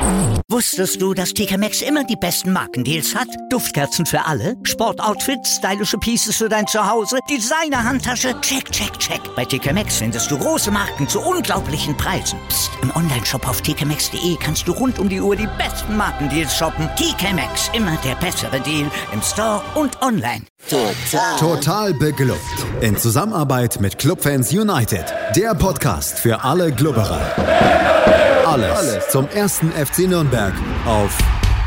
Wusstest du, dass TK Maxx immer die besten Markendeals hat? Duftkerzen für alle, Sportoutfits, stylische Pieces für dein Zuhause, Designer-Handtasche, check, check, check. Bei TK Maxx findest du große Marken zu unglaublichen Preisen. Psst. Im Onlineshop auf tkmaxx.de kannst du rund um die Uhr die besten Markendeals shoppen. TK Maxx, immer der bessere Deal im Store und online. Total beglückt. In Zusammenarbeit mit Clubfans United. Der Podcast für alle Glubberer. Alles zum ersten FC Nürnberg auf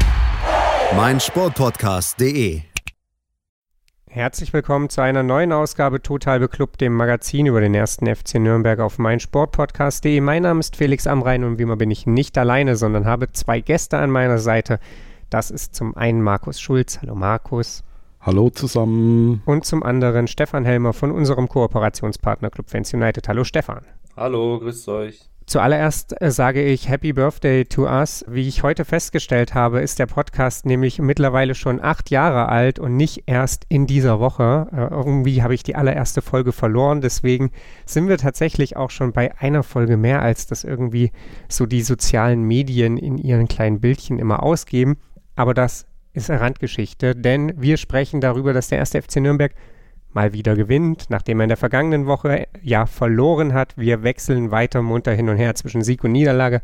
meinsportpodcast.de. Herzlich willkommen zu einer neuen Ausgabe Total beklubbt, dem Magazin über den ersten FC Nürnberg auf meinsportpodcast.de. Mein Name ist Felix Amrain und wie immer bin ich nicht alleine, sondern habe zwei Gäste an meiner Seite. Das ist zum einen Markus Schulz. Hallo Markus. Hallo zusammen. Und zum anderen Stefan Helmer von unserem Kooperationspartner Clubfans United. Hallo Stefan. Hallo, grüßt euch. Zuallererst sage ich Happy Birthday to us. Wie ich heute festgestellt habe, ist der Podcast nämlich mittlerweile schon 8 Jahre alt und nicht erst in dieser Woche. Irgendwie habe ich die allererste Folge verloren, deswegen sind wir tatsächlich auch schon bei einer Folge mehr, als das irgendwie so die sozialen Medien in ihren kleinen Bildchen immer ausgeben. Aber das ist eine Randgeschichte, denn wir sprechen darüber, dass der erste FC Nürnberg mal wieder gewinnt, nachdem er in der vergangenen Woche ja verloren hat. Wir wechseln weiter munter hin und her zwischen Sieg und Niederlage.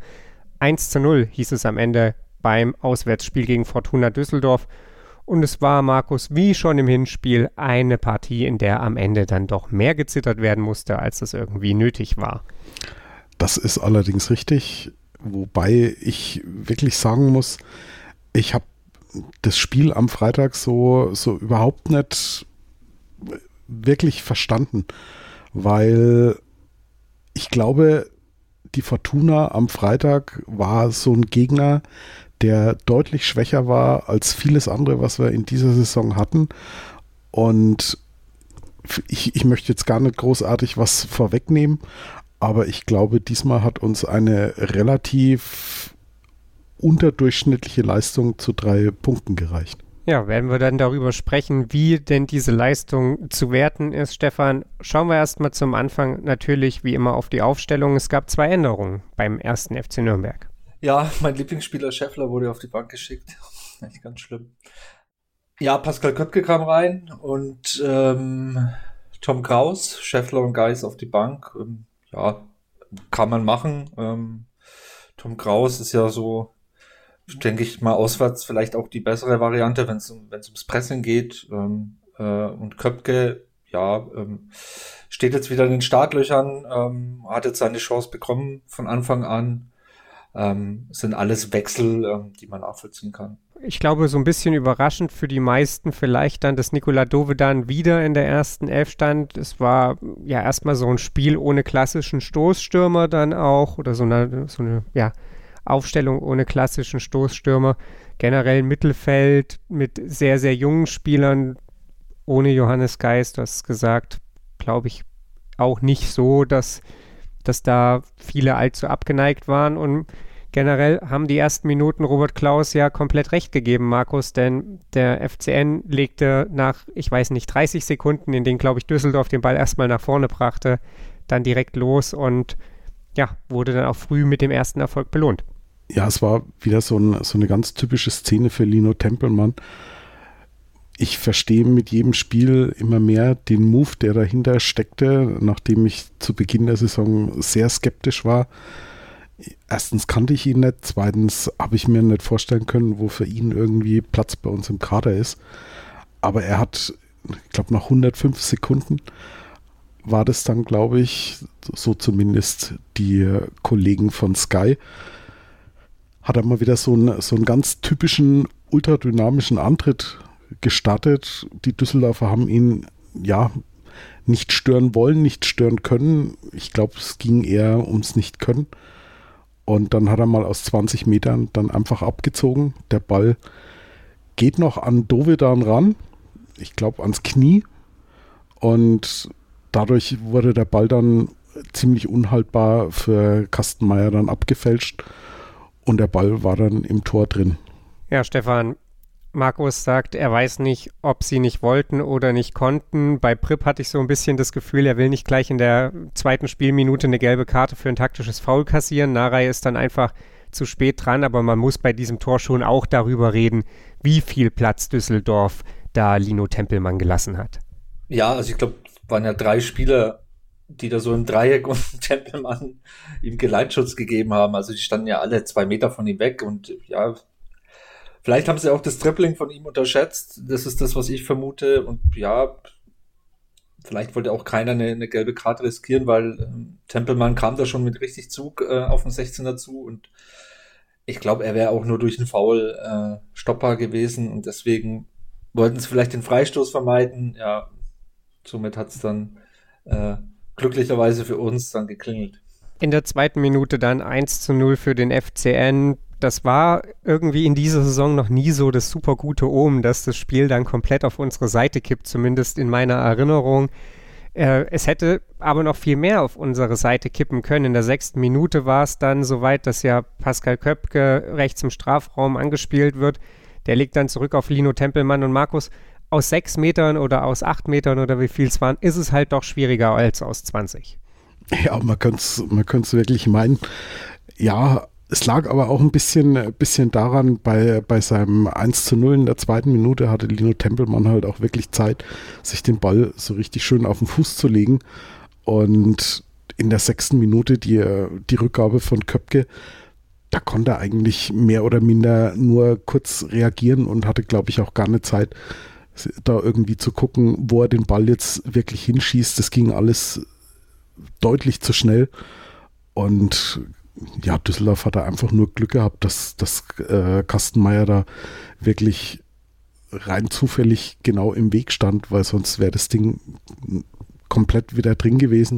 1:0 hieß es am Ende beim Auswärtsspiel gegen Fortuna Düsseldorf. Und es war, Markus, wie schon im Hinspiel, eine Partie, in der am Ende dann doch mehr gezittert werden musste, als das irgendwie nötig war. Das ist allerdings richtig, wobei ich wirklich sagen muss, ich habe das Spiel am Freitag so überhaupt nicht wirklich verstanden, weil ich glaube, die Fortuna am Freitag war so ein Gegner, der deutlich schwächer war als vieles andere, was wir in dieser Saison hatten, und ich möchte jetzt gar nicht großartig was vorwegnehmen, aber ich glaube, diesmal hat uns eine relativ unterdurchschnittliche Leistung zu 3 Punkten gereicht. Ja, werden wir dann darüber sprechen, wie denn diese Leistung zu werten ist. Stefan, schauen wir erstmal zum Anfang natürlich wie immer auf die Aufstellung. Es gab 2 Änderungen beim ersten FC Nürnberg. Ja, mein Lieblingsspieler Scheffler wurde auf die Bank geschickt. Echt ganz schlimm. Ja, Pascal Köpke kam rein und Tom Kraus, Scheffler und Geis auf die Bank. Ja, kann man machen. Tom Kraus ist ja so, denke ich mal, auswärts vielleicht auch die bessere Variante, wenn es ums Pressing geht. Und Köpke, ja, steht jetzt wieder in den Startlöchern, hat jetzt seine Chance bekommen von Anfang an. Sind alles Wechsel, die man nachvollziehen kann. Ich glaube, so ein bisschen überraschend für die meisten vielleicht dann, dass Nikola Dovedan wieder in der ersten Elf stand. Es war ja erstmal so ein Spiel ohne klassischen Stoßstürmer dann auch, oder so eine Aufstellung ohne klassischen Stoßstürmer. Generell Mittelfeld mit sehr, sehr jungen Spielern, ohne Johannes Geis, du hast es gesagt, glaube ich auch nicht so, dass da viele allzu abgeneigt waren. Und generell haben die ersten Minuten Robert Klaus ja komplett recht gegeben, Markus, denn der FCN legte nach, 30 Sekunden, in denen, glaube ich, Düsseldorf den Ball erstmal nach vorne brachte, dann direkt los und ja, wurde dann auch früh mit dem ersten Erfolg belohnt. Ja, es war wieder so eine ganz typische Szene für Lino Tempelmann. Ich verstehe mit jedem Spiel immer mehr den Move, der dahinter steckte, nachdem ich zu Beginn der Saison sehr skeptisch war. Erstens kannte ich ihn nicht, zweitens habe ich mir nicht vorstellen können, wo für ihn irgendwie Platz bei uns im Kader ist. Aber er hat, ich glaube, nach 105 Sekunden war das dann, glaube ich, so zumindest die Kollegen von Sky, hat er mal wieder so einen ganz typischen ultradynamischen Antritt gestartet. Die Düsseldorfer haben ihn ja nicht stören wollen, nicht stören können. Ich glaube, es ging eher ums Nicht-Können. Und dann hat er mal aus 20 Metern dann einfach abgezogen. Der Ball geht noch an Dovedan ran, ich glaube ans Knie. Und dadurch wurde der Ball dann ziemlich unhaltbar für Kastenmeier dann abgefälscht. Und der Ball war dann im Tor drin. Ja, Stefan, Markus sagt, er weiß nicht, ob sie nicht wollten oder nicht konnten. Bei Pripp hatte ich so ein bisschen das Gefühl, er will nicht gleich in der zweiten Spielminute eine gelbe Karte für ein taktisches Foul kassieren. Narei ist dann einfach zu spät dran, aber man muss bei diesem Tor schon auch darüber reden, wie viel Platz Düsseldorf da Lino Tempelmann gelassen hat. Ja, also ich glaube, es waren ja 3 Spieler, die da so im Dreieck und Tempelmann ihm Geleitschutz gegeben haben. Also die standen ja alle 2 Meter von ihm weg und ja, vielleicht haben sie auch das Dribbling von ihm unterschätzt. Das ist das, was ich vermute. Und ja, vielleicht wollte auch keiner eine gelbe Karte riskieren, weil Tempelmann kam da schon mit richtig Zug auf den 16er zu und ich glaube, er wäre auch nur durch einen Foul stoppbar gewesen und deswegen wollten sie vielleicht den Freistoß vermeiden. Ja, somit hat es dann glücklicherweise für uns dann geklingelt. In der 2. Minute dann 1:0 für den FCN. Das war irgendwie in dieser Saison noch nie so das super gute Omen, dass das Spiel dann komplett auf unsere Seite kippt, zumindest in meiner Erinnerung. Es hätte aber noch viel mehr auf unsere Seite kippen können. In der 6. Minute war es dann soweit, dass ja Pascal Köpke rechts im Strafraum angespielt wird. Der legt dann zurück auf Lino Tempelmann und Markus. Aus 6 Metern oder aus 8 Metern oder wie viel es waren, ist es halt doch schwieriger als aus 20. Ja, man könnte es wirklich meinen. Ja, es lag aber auch ein bisschen daran, bei seinem 1:0 in der 2. Minute hatte Lino Tempelmann halt auch wirklich Zeit, sich den Ball so richtig schön auf den Fuß zu legen. Und in der 6. Minute die Rückgabe von Köpke, da konnte er eigentlich mehr oder minder nur kurz reagieren und hatte, glaube ich, auch gar nicht Zeit, da irgendwie zu gucken, wo er den Ball jetzt wirklich hinschießt. Das ging alles deutlich zu schnell. Und ja, Düsseldorf hat da einfach nur Glück gehabt, dass Kastenmeier da wirklich rein zufällig genau im Weg stand, weil sonst wäre das Ding komplett wieder drin gewesen.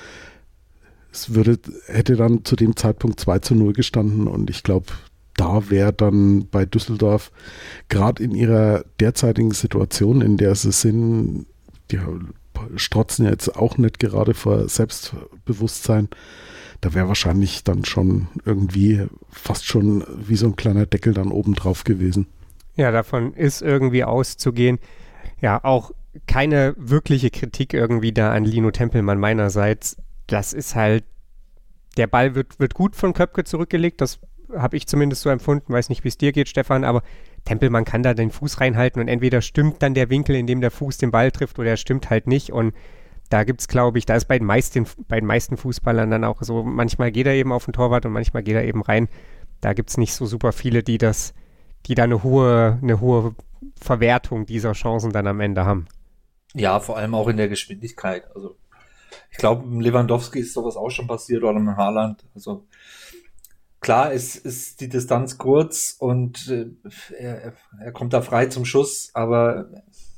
Es hätte dann zu dem Zeitpunkt 2:0 gestanden und ich glaube, da wäre dann bei Düsseldorf, gerade in ihrer derzeitigen Situation, in der sie sind, die strotzen ja jetzt auch nicht gerade vor Selbstbewusstsein, da wäre wahrscheinlich dann schon irgendwie fast schon wie so ein kleiner Deckel dann oben drauf gewesen. Ja, davon ist irgendwie auszugehen. Ja, auch keine wirkliche Kritik irgendwie da an Lino Tempelmann meinerseits. Das ist halt, der Ball wird gut von Köpke zurückgelegt, das habe ich zumindest so empfunden, weiß nicht, wie es dir geht, Stefan, aber Tempelmann kann da den Fuß reinhalten und entweder stimmt dann der Winkel, in dem der Fuß den Ball trifft, oder er stimmt halt nicht und da gibt es, glaube ich, da ist bei den meisten Fußballern dann auch so, manchmal geht er eben auf den Torwart und manchmal geht er eben rein. Da gibt es nicht so super viele, die da eine hohe Verwertung dieser Chancen dann am Ende haben. Ja, vor allem auch in der Geschwindigkeit. Also ich glaube, im Lewandowski ist sowas auch schon passiert oder im Haaland. Also klar ist die Distanz kurz und er kommt da frei zum Schuss, aber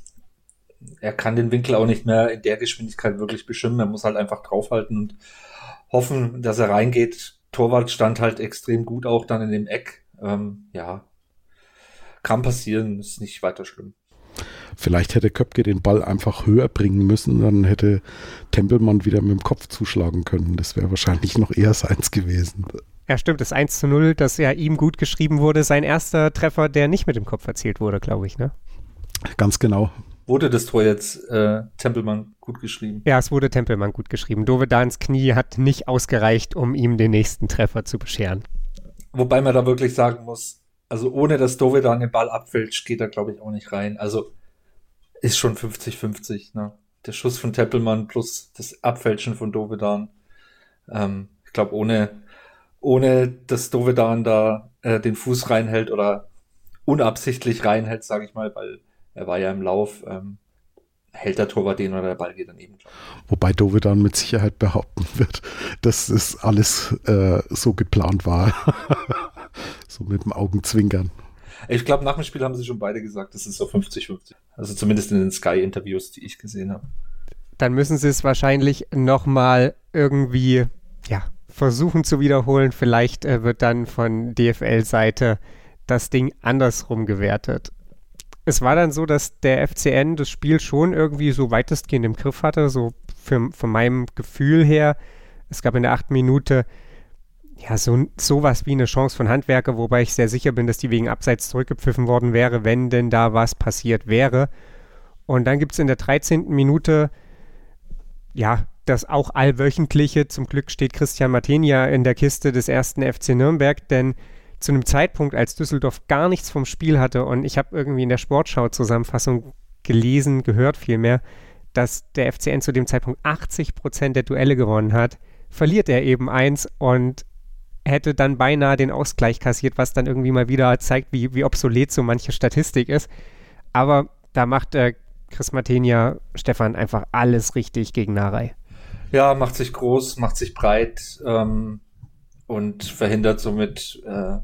er kann den Winkel auch nicht mehr in der Geschwindigkeit wirklich bestimmen. Er muss halt einfach draufhalten und hoffen, dass er reingeht. Torwart stand halt extrem gut auch dann in dem Eck. Ja, kann passieren, ist nicht weiter schlimm. Vielleicht hätte Köpke den Ball einfach höher bringen müssen, dann hätte Tempelmann wieder mit dem Kopf zuschlagen können. Das wäre wahrscheinlich noch eher seins gewesen. Ja, stimmt, das 1:0, das ja ihm gut geschrieben wurde, sein erster Treffer, der nicht mit dem Kopf erzielt wurde, glaube ich, ne? Ganz genau. Wurde das Tor jetzt Tempelmann gut geschrieben? Ja, es wurde Tempelmann gut geschrieben. Dovedans Knie hat nicht ausgereicht, um ihm den nächsten Treffer zu bescheren. Wobei man da wirklich sagen muss, also ohne dass Dovedan den Ball abfälscht, geht er, glaube ich, auch nicht rein. Also ist schon 50-50, ne? Der Schuss von Tempelmann plus das Abfälschen von Dovedan. Ich glaube, ohne dass Dovedan da den Fuß reinhält oder unabsichtlich reinhält, sage ich mal, weil er war ja im Lauf, hält der Torwart den oder der Ball geht dann eben. Wobei Dovedan mit Sicherheit behaupten wird, dass das alles so geplant war. So mit dem Augenzwinkern. Ich glaube, nach dem Spiel haben sie schon beide gesagt, das ist so 50-50. Also zumindest in den Sky-Interviews, die ich gesehen habe. Dann müssen sie es wahrscheinlich nochmal irgendwie versuchen zu wiederholen. Vielleicht wird dann von DFL-Seite das Ding andersrum gewertet. Es war dann so, dass der FCN das Spiel schon irgendwie so weitestgehend im Griff hatte, so von meinem Gefühl her. Es gab in der 8. Minute sowas wie eine Chance von Handwerker, wobei ich sehr sicher bin, dass die wegen Abseits zurückgepfiffen worden wäre, wenn denn da was passiert wäre. Und dann gibt es in der 13. Minute, das auch allwöchentliche. Zum Glück steht Christian Martinia in der Kiste des 1. FC Nürnberg, denn zu einem Zeitpunkt, als Düsseldorf gar nichts vom Spiel hatte und ich habe irgendwie in der Sportschau-Zusammenfassung gelesen, gehört vielmehr, dass der FCN zu dem Zeitpunkt 80% der Duelle gewonnen hat, verliert er eben eins und hätte dann beinahe den Ausgleich kassiert, was dann irgendwie mal wieder zeigt, wie obsolet so manche Statistik ist. Aber da macht Chris Martinia, Stefan, einfach alles richtig gegen Narei. Ja, macht sich groß, macht sich breit und verhindert somit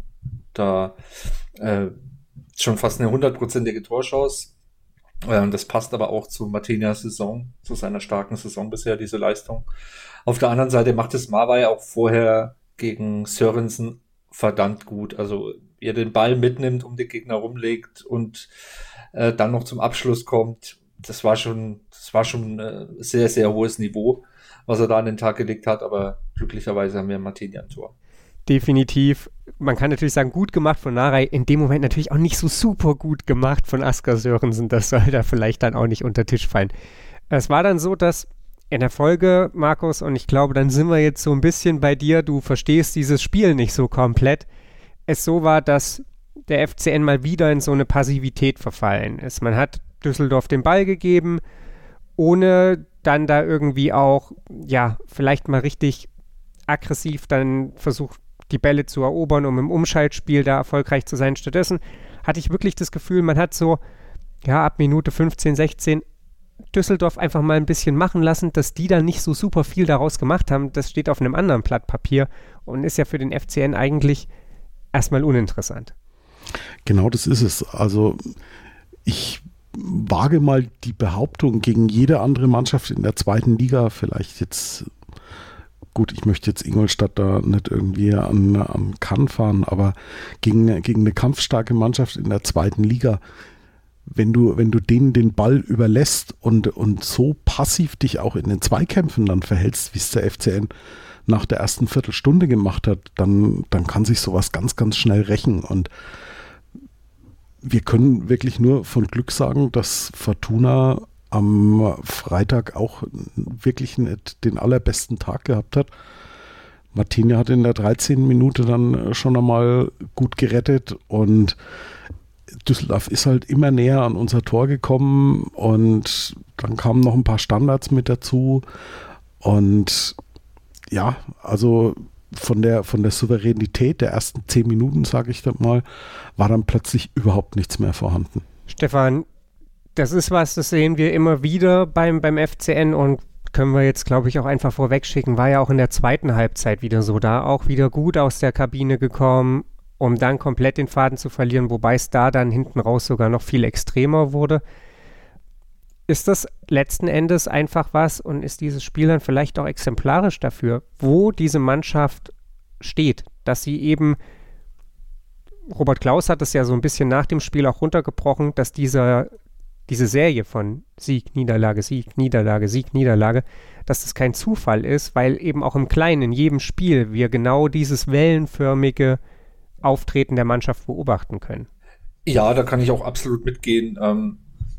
schon fast eine 100%ige Torchance. Das passt aber auch zu Martinias Saison, zu seiner starken Saison bisher, diese Leistung. Auf der anderen Seite macht es Marwei auch vorher gegen Sørensen verdammt gut. Also, wie er den Ball mitnimmt, um den Gegner rumlegt und dann noch zum Abschluss kommt. Das war schon sehr, sehr hohes Niveau, was er da an den Tag gelegt hat. Aber glücklicherweise haben wir Martinia im Tor. Definitiv. Man kann natürlich sagen, gut gemacht von Narei, in dem Moment natürlich auch nicht so super gut gemacht von Asker Sørensen. Das soll da vielleicht dann auch nicht unter den Tisch fallen. Es war dann so, dass in der Folge, Markus, und ich glaube, dann sind wir jetzt so ein bisschen bei dir, du verstehst dieses Spiel nicht so komplett, es so war, dass der FCN mal wieder in so eine Passivität verfallen ist. Man hat Düsseldorf den Ball gegeben, ohne dann da irgendwie auch, ja, vielleicht mal richtig aggressiv dann versucht, die Bälle zu erobern, um im Umschaltspiel da erfolgreich zu sein. Stattdessen hatte ich wirklich das Gefühl, man hat so, ja, ab Minute 15, 16 Düsseldorf einfach mal ein bisschen machen lassen, dass die dann nicht so super viel daraus gemacht haben. Das steht auf einem anderen Blatt Papier und ist ja für den FCN eigentlich erstmal uninteressant. Genau, das ist es. Also ich wage mal die Behauptung gegen jede andere Mannschaft in der zweiten Liga, vielleicht jetzt, gut, ich möchte jetzt Ingolstadt da nicht irgendwie an Cannes fahren, aber gegen eine kampfstarke Mannschaft in der zweiten Liga, wenn du denen den Ball überlässt und so passiv dich auch in den Zweikämpfen dann verhältst, wie es der FCN nach der ersten Viertelstunde gemacht hat, dann kann sich sowas ganz, ganz schnell rächen. Und wir können wirklich nur von Glück sagen, dass Fortuna am Freitag auch wirklich nicht den allerbesten Tag gehabt hat. Martinia hat in der 13. Minute dann schon einmal gut gerettet und Düsseldorf ist halt immer näher an unser Tor gekommen und dann kamen noch ein paar Standards mit dazu und ja, also von der Souveränität der ersten 10 Minuten, sage ich dann mal, war dann plötzlich überhaupt nichts mehr vorhanden. Stefan, das ist was, das sehen wir immer wieder beim FCN und können wir jetzt, glaube ich, auch einfach vorwegschicken, war ja auch in der zweiten Halbzeit wieder so, da auch wieder gut aus der Kabine gekommen, um dann komplett den Faden zu verlieren, wobei es da dann hinten raus sogar noch viel extremer wurde. Ist das letzten Endes einfach was und ist dieses Spiel dann vielleicht auch exemplarisch dafür, wo diese Mannschaft steht, dass sie eben, Robert Klaus hat es ja so ein bisschen nach dem Spiel auch runtergebrochen, dass diese Serie von Sieg, Niederlage, Sieg, Niederlage, Sieg, Niederlage, dass das kein Zufall ist, weil eben auch im Kleinen, in jedem Spiel, wir genau dieses wellenförmige Auftreten der Mannschaft beobachten können. Ja, da kann ich auch absolut mitgehen.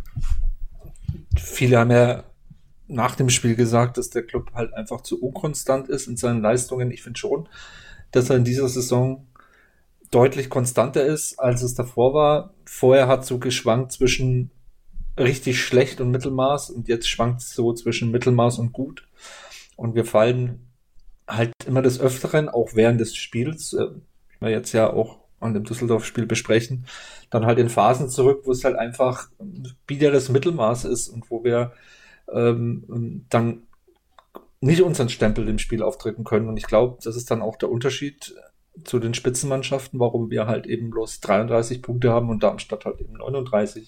Viele haben ja nach dem Spiel gesagt, dass der Club halt einfach zu unkonstant ist in seinen Leistungen. Ich finde schon, dass er in dieser Saison deutlich konstanter ist, als es davor war. Vorher hat es so geschwankt zwischen richtig schlecht und Mittelmaß und jetzt schwankt es so zwischen Mittelmaß und gut. Und wir fallen halt immer des Öfteren, auch während des Spiels, wie wir jetzt ja auch an dem Düsseldorf-Spiel besprechen, dann halt in Phasen zurück, wo es halt einfach biederes Mittelmaß ist und wo wir dann nicht unseren Stempel im Spiel auftreten können. Und ich glaube, das ist dann auch der Unterschied zu den Spitzenmannschaften, warum wir halt eben bloß 33 Punkte haben und Darmstadt halt eben 39.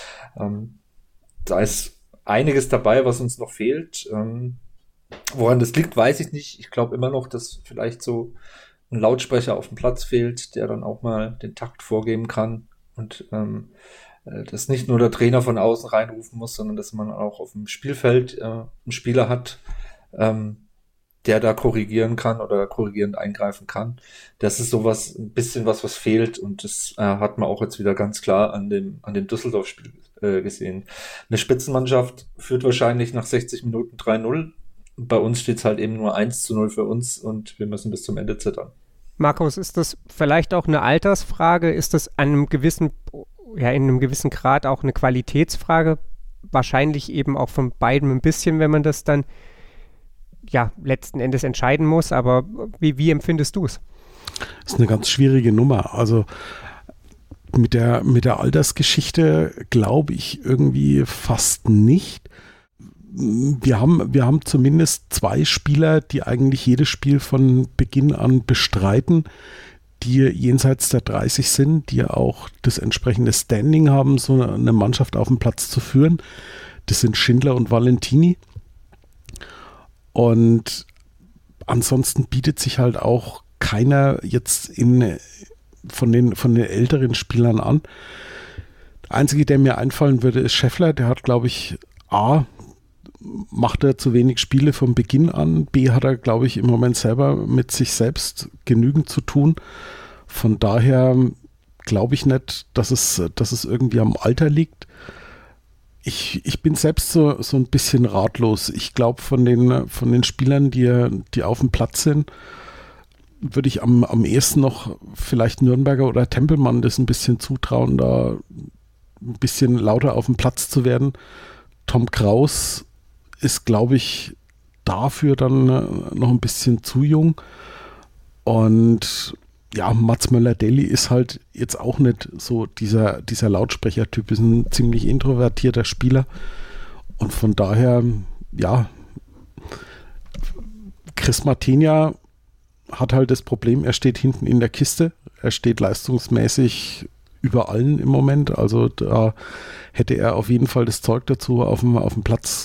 Da ist einiges dabei, was uns noch fehlt. Woran das liegt, weiß ich nicht. Ich glaube immer noch, dass vielleicht so ein Lautsprecher auf dem Platz fehlt, der dann auch mal den Takt vorgeben kann und dass nicht nur der Trainer von außen reinrufen muss, sondern dass man auch auf dem Spielfeld einen Spieler hat, der da korrigieren kann oder korrigierend eingreifen kann. Das ist sowas, ein bisschen was fehlt und das hat man auch jetzt wieder ganz klar an dem Düsseldorf-Spiel gesehen. Eine Spitzenmannschaft führt wahrscheinlich nach 60 Minuten 3-0 Bei uns steht es halt eben nur 1-0 für uns und wir müssen bis zum Ende zittern. Markus, ist das vielleicht auch eine Altersfrage? Ist das in einem gewissen Grad auch eine Qualitätsfrage? Wahrscheinlich eben auch von beidem ein bisschen, wenn man das dann letzten Endes entscheiden muss. Aber wie empfindest du es? Das ist eine ganz schwierige Nummer. Also mit der Altersgeschichte glaube ich irgendwie fast nicht. Wir haben zumindest 2 Spieler, die eigentlich jedes Spiel von Beginn an bestreiten, die jenseits der 30 sind, die auch das entsprechende Standing haben, so eine Mannschaft auf dem Platz zu führen. Das sind Schindler und Valentini. Und ansonsten bietet sich halt auch keiner jetzt von den älteren Spielern an. Der einzige, der mir einfallen würde, ist Scheffler. Der hat, glaube ich, macht er zu wenig Spiele von Beginn an. B, hat er, glaube ich, im Moment selber mit sich selbst genügend zu tun. Von daher glaube ich nicht, dass es irgendwie am Alter liegt. Ich bin selbst so ein bisschen ratlos. Ich glaube, von den Spielern, die auf dem Platz sind, würde ich am ehesten noch vielleicht Nürnberger oder Tempelmann das ein bisschen zutrauen, da ein bisschen lauter auf dem Platz zu werden. Tom Kraus ist, glaube ich, dafür dann noch ein bisschen zu jung. Und ja, Mats Möller-Deli ist halt jetzt auch nicht so dieser Lautsprechertyp, ist ein ziemlich introvertierter Spieler. Und von daher, ja, Chris Martinia hat halt das Problem, er steht hinten in der Kiste, er steht leistungsmäßig über allen im Moment, also da hätte er auf jeden Fall das Zeug dazu, auf dem Platz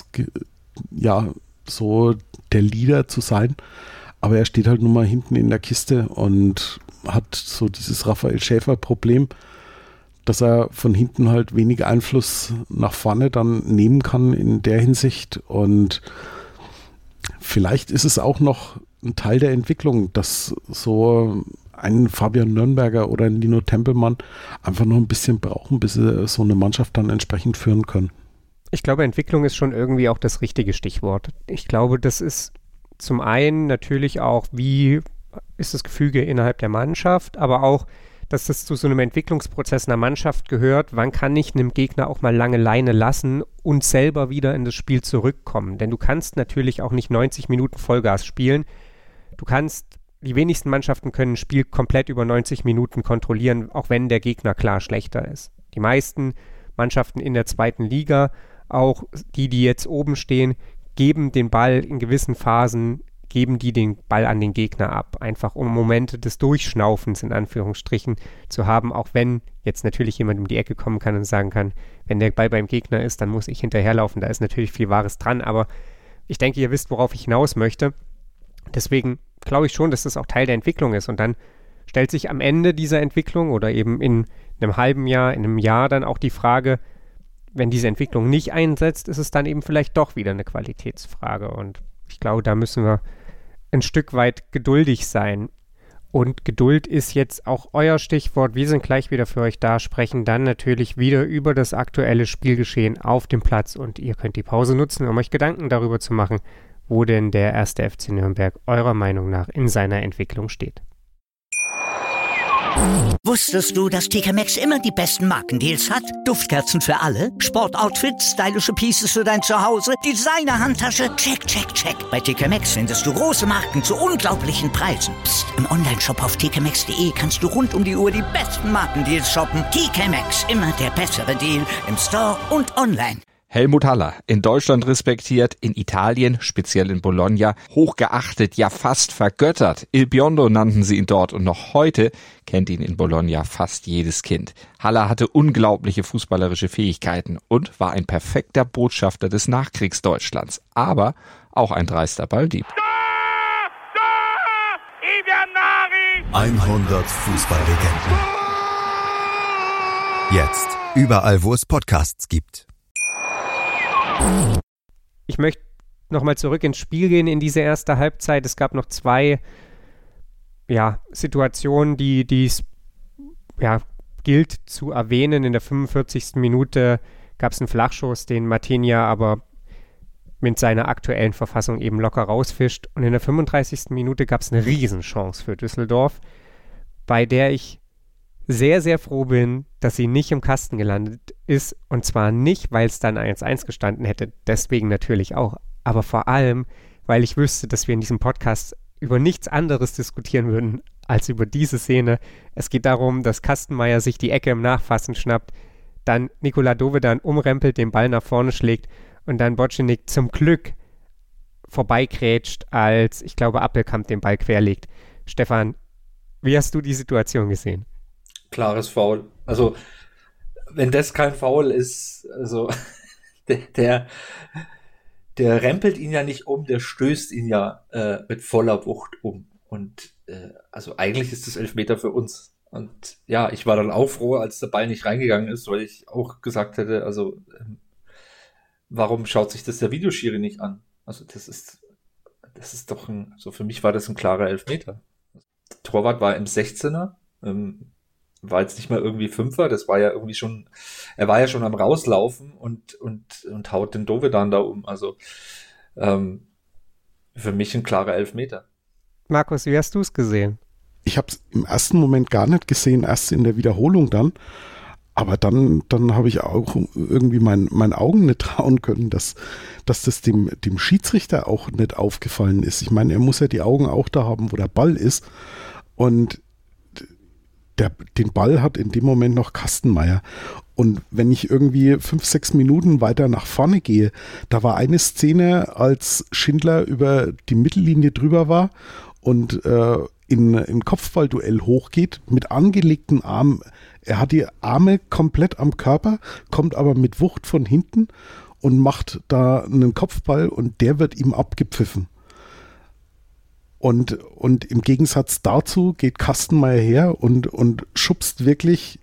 so der Leader zu sein, aber er steht halt nun mal hinten in der Kiste und hat so dieses Raphael Schäfer-Problem, dass er von hinten halt wenig Einfluss nach vorne dann nehmen kann in der Hinsicht. Und vielleicht ist es auch noch ein Teil der Entwicklung, dass so ein Fabian Nürnberger oder ein Lino Tempelmann einfach noch ein bisschen brauchen, bis sie so eine Mannschaft dann entsprechend führen können. Ich glaube, Entwicklung ist schon irgendwie auch das richtige Stichwort. Ich glaube, das ist zum einen natürlich auch, wie ist das Gefüge innerhalb der Mannschaft, aber auch, dass das zu so einem Entwicklungsprozess einer Mannschaft gehört. Wann kann ich einem Gegner auch mal lange Leine lassen und selber wieder in das Spiel zurückkommen? Denn du kannst natürlich auch nicht 90 Minuten Vollgas spielen. Die wenigsten Mannschaften können ein Spiel komplett über 90 Minuten kontrollieren, auch wenn der Gegner klar schlechter ist. Die meisten Mannschaften in der 2. Liga, auch die jetzt oben stehen, geben den Ball in gewissen Phasen, geben die den Ball an den Gegner ab, einfach um Momente des Durchschnaufens in Anführungsstrichen zu haben, auch wenn jetzt natürlich jemand um die Ecke kommen kann und sagen kann, wenn der Ball beim Gegner ist, dann muss ich hinterherlaufen, da ist natürlich viel Wahres dran, aber ich denke, ihr wisst, worauf ich hinaus möchte. Deswegen glaube ich schon, dass das auch Teil der Entwicklung ist und dann stellt sich am Ende dieser Entwicklung oder eben in einem halben Jahr, in einem Jahr dann auch die Frage, wenn diese Entwicklung nicht einsetzt, ist es dann eben vielleicht doch wieder eine Qualitätsfrage und ich glaube, da müssen wir ein Stück weit geduldig sein. Und Geduld ist jetzt auch euer Stichwort. Wir sind gleich wieder für euch da, sprechen dann natürlich wieder über das aktuelle Spielgeschehen auf dem Platz und ihr könnt die Pause nutzen, um euch Gedanken darüber zu machen, wo denn der 1. FC Nürnberg eurer Meinung nach in seiner Entwicklung steht. Wusstest du, dass TK Maxx immer die besten Markendeals hat? Duftkerzen für alle, Sportoutfits, stylische Pieces für dein Zuhause, Designer-Handtasche, check, check, check. Bei TK Maxx findest du große Marken zu unglaublichen Preisen. Psst. Im Onlineshop auf tkmaxx.de kannst du rund um die Uhr die besten Markendeals shoppen. TK Maxx, immer der bessere Deal im Store und online. Helmut Haller, in Deutschland respektiert, in Italien, speziell in Bologna, hochgeachtet, ja fast vergöttert. Il Biondo nannten sie ihn dort und noch heute kennt ihn in Bologna fast jedes Kind. Haller hatte unglaubliche fußballerische Fähigkeiten und war ein perfekter Botschafter des Nachkriegsdeutschlands, aber auch ein dreister Balldieb. 100 Fußballlegenden. Jetzt überall, wo es Podcasts gibt. Ich möchte nochmal zurück ins Spiel gehen in diese erste Halbzeit. Es gab noch 2 Situationen, die es gilt zu erwähnen. In der 45. Minute gab es einen Flachschuss, den Martinia aber mit seiner aktuellen Verfassung eben locker rausfischt. Und in der 35. Minute gab es eine Riesenchance für Düsseldorf, bei der ich sehr, sehr froh bin, dass sie nicht im Kasten gelandet ist. Und zwar nicht, weil es dann 1-1 gestanden hätte, deswegen natürlich auch, aber vor allem, weil ich wüsste, dass wir in diesem Podcast über nichts anderes diskutieren würden, als über diese Szene. Es geht darum, dass Kastenmeier sich die Ecke im Nachfassen schnappt, dann Nikola Dovedan umrempelt, den Ball nach vorne schlägt und dann Bocenic zum Glück vorbeigrätscht, als, ich glaube, Appelkamp den Ball querlegt. Stefan, wie hast du die Situation gesehen? Klares Foul. Also, wenn das kein Foul ist, also der rempelt ihn ja nicht um, der stößt ihn ja mit voller Wucht um. Und also eigentlich ist das Elfmeter für uns. Und ja, ich war dann auch froh, als der Ball nicht reingegangen ist, weil ich auch gesagt hätte, also warum schaut sich das der Videoschiri nicht an? Also das ist doch so für mich war das ein klarer Elfmeter. Der Torwart war im 16er, war jetzt nicht mal irgendwie Fünfer, das war ja irgendwie schon, er war ja schon am Rauslaufen und haut den Dovedan da um. Also für mich ein klarer Elfmeter. Markus, wie hast du es gesehen? Ich habe es im ersten Moment gar nicht gesehen, erst in der Wiederholung dann. Aber dann habe ich auch irgendwie meinen Augen nicht trauen können, dass das dem Schiedsrichter auch nicht aufgefallen ist. Ich meine, er muss ja die Augen auch da haben, wo der Ball ist. Und den Ball hat in dem Moment noch Kastenmeier. Und wenn ich irgendwie 5-6 Minuten weiter nach vorne gehe, da war eine Szene, als Schindler über die Mittellinie drüber war und in Kopfballduell hochgeht, mit angelegten Armen. Er hat die Arme komplett am Körper, kommt aber mit Wucht von hinten und macht da einen Kopfball und der wird ihm abgepfiffen. Und im Gegensatz dazu geht Kastenmeier her und schubst wirklich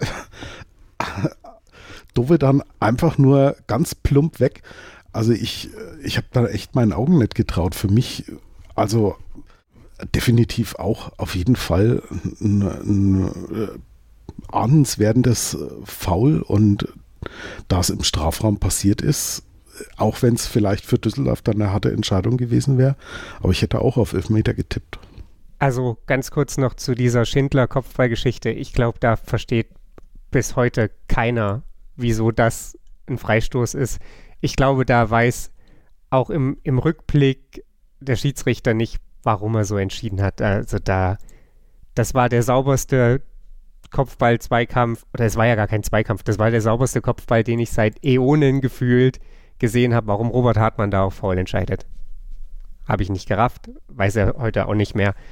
Dovedan einfach nur ganz plump weg. Also ich habe da echt meinen Augen nicht getraut. Für mich, also definitiv auch auf jeden Fall ein ahnenswertendes Foul, und da es im Strafraum passiert ist, auch wenn es vielleicht für Düsseldorf dann eine harte Entscheidung gewesen wäre, aber ich hätte auch auf Elfmeter getippt. Also ganz kurz noch zu dieser Schindler-Kopfballgeschichte. Ich glaube, da versteht bis heute keiner, wieso das ein Freistoß ist. Ich glaube, da weiß auch im Rückblick der Schiedsrichter nicht, warum er so entschieden hat. Also das war der sauberste Kopfball-Zweikampf, oder es war ja gar kein Zweikampf, das war der sauberste Kopfball, den ich seit Äonen gefühlt gesehen habe. Warum Robert Hartmann da auf Foul entscheidet, habe ich nicht gerafft, weiß er heute auch nicht mehr.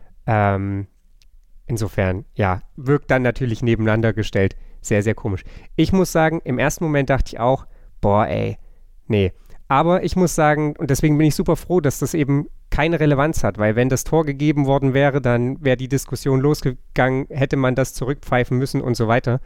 Insofern, ja, wirkt dann natürlich nebeneinander gestellt sehr, sehr komisch. Ich muss sagen, im ersten Moment dachte ich auch, boah ey, nee. Aber ich muss sagen, und deswegen bin ich super froh, dass das eben keine Relevanz hat, weil wenn das Tor gegeben worden wäre, dann wäre die Diskussion losgegangen, hätte man das zurückpfeifen müssen und so weiter.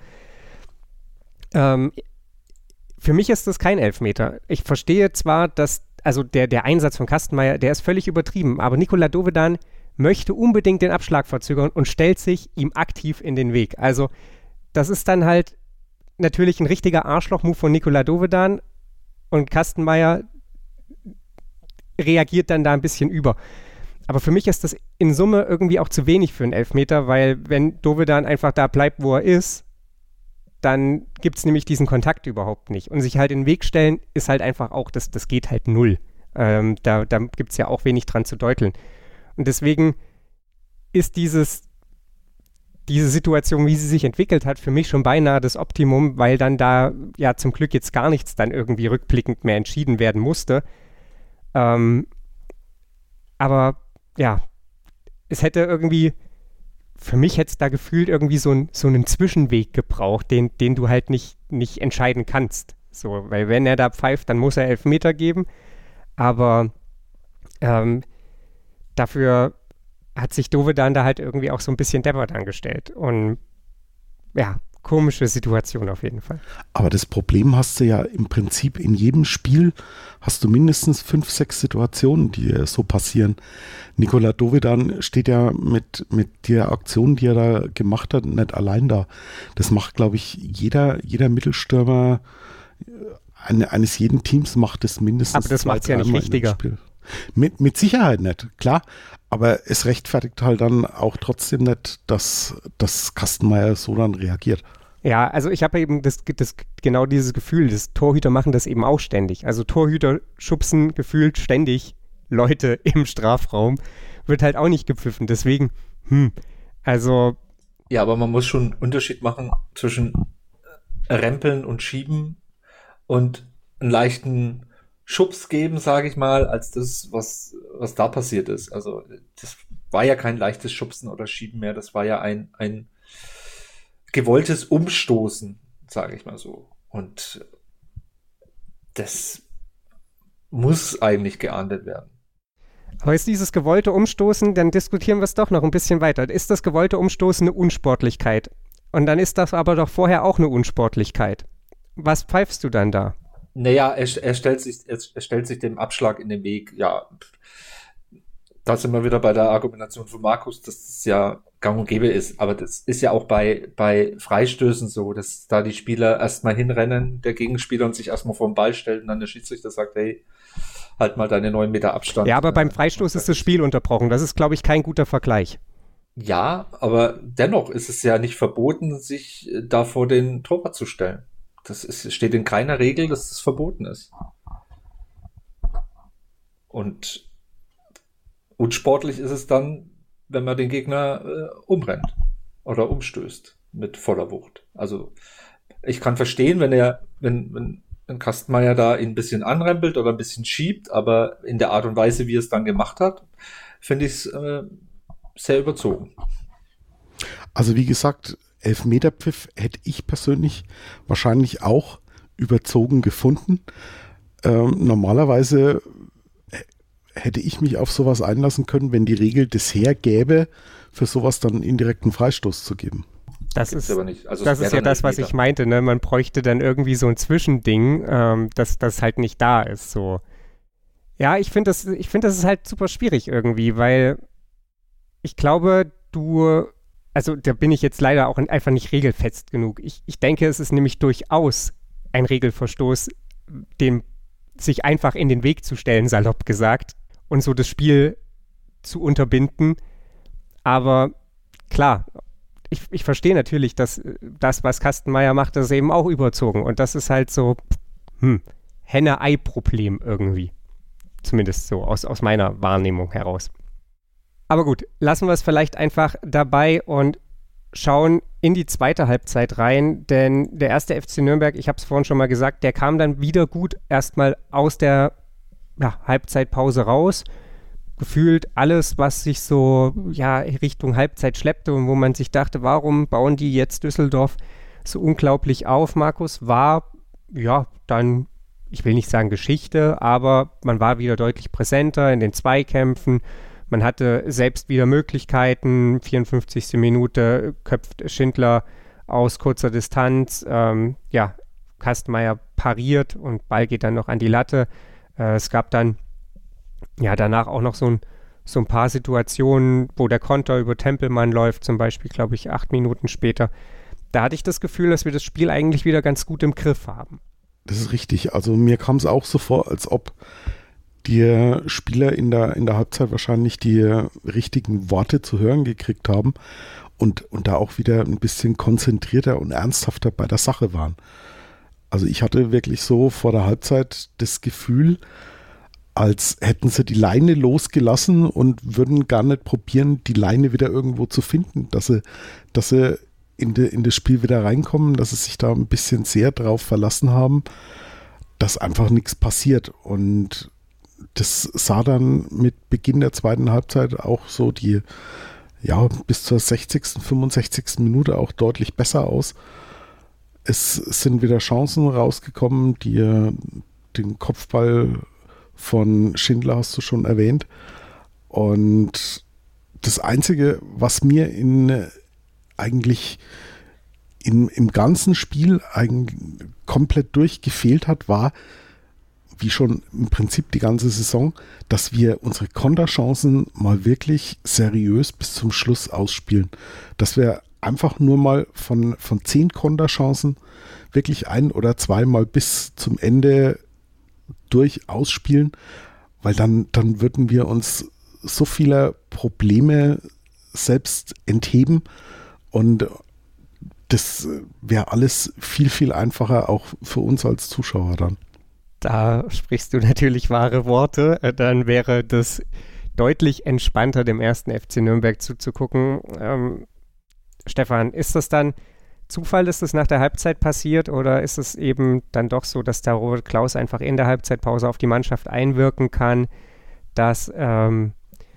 Für mich ist das kein Elfmeter. Ich verstehe zwar, dass, also der Einsatz von Kastenmeier, der ist völlig übertrieben, aber Nikola Dovedan möchte unbedingt den Abschlag verzögern und stellt sich ihm aktiv in den Weg. Also das ist dann halt natürlich ein richtiger Arschloch-Move von Nikola Dovedan, und Kastenmeier reagiert dann da ein bisschen über. Aber für mich ist das in Summe irgendwie auch zu wenig für einen Elfmeter, weil wenn Dovedan einfach da bleibt, wo er ist, dann gibt es nämlich diesen Kontakt überhaupt nicht. Und sich halt in den Weg stellen, ist halt einfach auch, das geht halt null. Da gibt es ja auch wenig dran zu deuteln. Und deswegen ist diese Situation, wie sie sich entwickelt hat, für mich schon beinahe das Optimum, weil dann da ja zum Glück jetzt gar nichts dann irgendwie rückblickend mehr entschieden werden musste. Aber ja, es hätte irgendwie, für mich hätte es da gefühlt irgendwie so einen Zwischenweg gebraucht, den du halt nicht entscheiden kannst. So, weil wenn er da pfeift, dann muss er Elfmeter geben. Aber dafür hat sich Dovedan da halt irgendwie auch so ein bisschen deppert angestellt. Und ja, komische Situation auf jeden Fall. Aber das Problem hast du ja im Prinzip in jedem Spiel, hast du mindestens 5-6 Situationen, die so passieren. Nikola Dovedan steht ja mit der Aktion, die er da gemacht hat, nicht allein da. Das macht, glaube ich, jeder Mittelstürmer eines jeden Teams macht es mindestens. Aber das macht es ja nicht richtiger. Mit Sicherheit nicht, klar. Aber es rechtfertigt halt dann auch trotzdem nicht, dass Kastenmeier so dann reagiert. Ja, also ich habe eben genau dieses Gefühl, das Torhüter machen das eben auch ständig. Also Torhüter schubsen gefühlt ständig Leute im Strafraum, wird halt auch nicht gepfiffen. Deswegen, also... Ja, aber man muss schon einen Unterschied machen zwischen Rempeln und Schieben und einen leichten Schubs geben, sage ich mal, als das, was da passiert ist. Also das war ja kein leichtes Schubsen oder Schieben mehr, das war ja ein gewolltes Umstoßen, sage ich mal so. Und das muss eigentlich geahndet werden. Aber ist dieses gewollte Umstoßen, dann diskutieren wir es doch noch ein bisschen weiter. Ist das gewollte Umstoßen eine Unsportlichkeit? Und dann ist das aber doch vorher auch eine Unsportlichkeit. Was pfeifst du dann da? Naja, er stellt sich dem Abschlag in den Weg. Ja, da sind wir wieder bei der Argumentation von Markus, dass das ja gang und gäbe ist. Aber das ist ja auch bei Freistößen so, dass da die Spieler erstmal hinrennen, der Gegenspieler, und sich erstmal vor den Ball stellt und dann der Schiedsrichter sagt, hey, halt mal deine 9 Meter Abstand. Ja, aber beim Freistoß ist das Spiel unterbrochen. Das ist, glaube ich, kein guter Vergleich. Ja, aber dennoch ist es ja nicht verboten, sich da vor den Torwart zu stellen. Steht in keiner Regel, dass das verboten ist. Und unsportlich ist es dann, wenn man den Gegner umrennt oder umstößt mit voller Wucht. Also ich kann verstehen, wenn Kastenmeier da ihn ein bisschen anrempelt oder ein bisschen schiebt, aber in der Art und Weise, wie er es dann gemacht hat, finde ich es sehr überzogen. Also wie gesagt, Elfmeterpfiff hätte ich persönlich wahrscheinlich auch überzogen gefunden. Normalerweise hätte ich mich auf sowas einlassen können, wenn die Regel das hergäbe, für sowas dann einen indirekten Freistoß zu geben. Das ist aber nicht. Also das ist ja das, was ich meinte. Ne? Man bräuchte dann irgendwie so ein Zwischending, das halt nicht da ist. So. Ja, ich finde das ist halt super schwierig irgendwie, weil ich glaube, also da bin ich jetzt leider auch einfach nicht regelfest genug. Ich denke, es ist nämlich durchaus ein Regelverstoß, dem sich einfach in den Weg zu stellen, salopp gesagt, und so das Spiel zu unterbinden. Aber klar, ich verstehe natürlich, dass das, was Kastenmeier macht, das ist eben auch überzogen. Und das ist halt so Henne-Ei-Problem irgendwie. Zumindest so aus meiner Wahrnehmung heraus. Aber gut, lassen wir es vielleicht einfach dabei und schauen in die zweite Halbzeit rein, denn der erste FC Nürnberg, ich habe es vorhin schon mal gesagt, der kam dann wieder gut erstmal aus der Halbzeitpause raus. Gefühlt alles, was sich so Richtung Halbzeit schleppte und wo man sich dachte, warum bauen die jetzt Düsseldorf so unglaublich auf, Markus, war dann, ich will nicht sagen Geschichte, aber man war wieder deutlich präsenter in den Zweikämpfen. Man hatte selbst wieder Möglichkeiten. 54. Minute köpft Schindler aus kurzer Distanz. Kastenmeier pariert und Ball geht dann noch an die Latte. Es gab dann danach auch noch so ein paar Situationen, wo der Konter über Tempelmann läuft, zum Beispiel, glaube ich, 8 Minuten später. Da hatte ich das Gefühl, dass wir das Spiel eigentlich wieder ganz gut im Griff haben. Das ist richtig. Also mir kam es auch so vor, als ob die Spieler in der Halbzeit wahrscheinlich die richtigen Worte zu hören gekriegt haben und da auch wieder ein bisschen konzentrierter und ernsthafter bei der Sache waren. Also ich hatte wirklich so vor der Halbzeit das Gefühl, als hätten sie die Leine losgelassen und würden gar nicht probieren, die Leine wieder irgendwo zu finden, dass sie in das Spiel wieder reinkommen, dass sie sich da ein bisschen sehr drauf verlassen haben, dass einfach nichts passiert. Und das sah dann mit Beginn der zweiten Halbzeit auch so bis zur 60., 65. Minute auch deutlich besser aus. Es sind wieder Chancen rausgekommen, den Kopfball von Schindler hast du schon erwähnt. Und das Einzige, was mir eigentlich im ganzen Spiel komplett durchgefehlt hat, war, wie schon im Prinzip die ganze Saison, dass wir unsere Konterchancen mal wirklich seriös bis zum Schluss ausspielen. Dass wir einfach nur mal von 10 Konterchancen wirklich 1 oder 2 Mal bis zum Ende durch ausspielen, weil dann würden wir uns so vieler Probleme selbst entheben und das wäre alles viel, viel einfacher auch für uns als Zuschauer dann. Da sprichst du natürlich wahre Worte. Dann wäre das deutlich entspannter, dem ersten FC Nürnberg zuzugucken. Stefan, ist das dann Zufall, dass das nach der Halbzeit passiert oder ist es eben dann doch so, dass der Robert Klaus einfach in der Halbzeitpause auf die Mannschaft einwirken kann, dass dann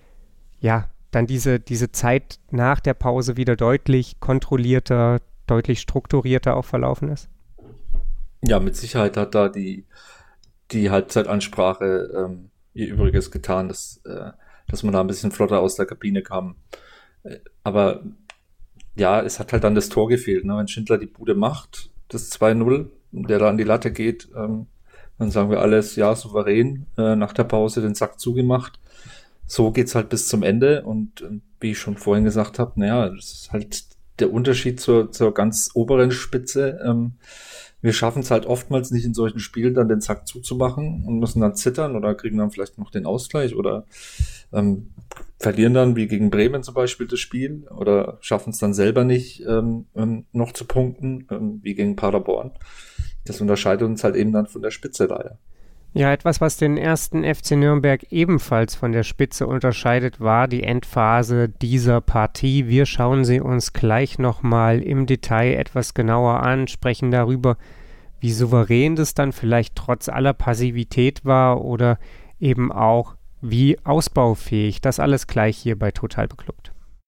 diese Zeit nach der Pause wieder deutlich kontrollierter, deutlich strukturierter auch verlaufen ist? Ja, mit Sicherheit hat da die Halbzeitansprache ihr Übriges getan, dass man da ein bisschen flotter aus der Kabine kam. Aber ja, es hat halt dann das Tor gefehlt. Ne? Wenn Schindler die Bude macht, das 2-0, der da an die Latte geht, dann sagen wir alles, ja, souverän, nach der Pause den Sack zugemacht. So geht's halt bis zum Ende und wie ich schon vorhin gesagt habe, naja, das ist halt der Unterschied zur ganz oberen Spitze. Wir schaffen es halt oftmals nicht in solchen Spielen dann den Sack zuzumachen und müssen dann zittern oder kriegen dann vielleicht noch den Ausgleich oder verlieren dann wie gegen Bremen zum Beispiel das Spiel oder schaffen es dann selber nicht noch zu punkten, wie gegen Paderborn. Das unterscheidet uns halt eben dann von der Spitze leider. Ja, etwas, was den ersten FC Nürnberg ebenfalls von der Spitze unterscheidet, war die Endphase dieser Partie. Wir schauen sie uns gleich nochmal im Detail etwas genauer an, sprechen darüber, wie souverän das dann vielleicht trotz aller Passivität war oder eben auch wie ausbaufähig. Das alles gleich hier bei Total Beklubbt.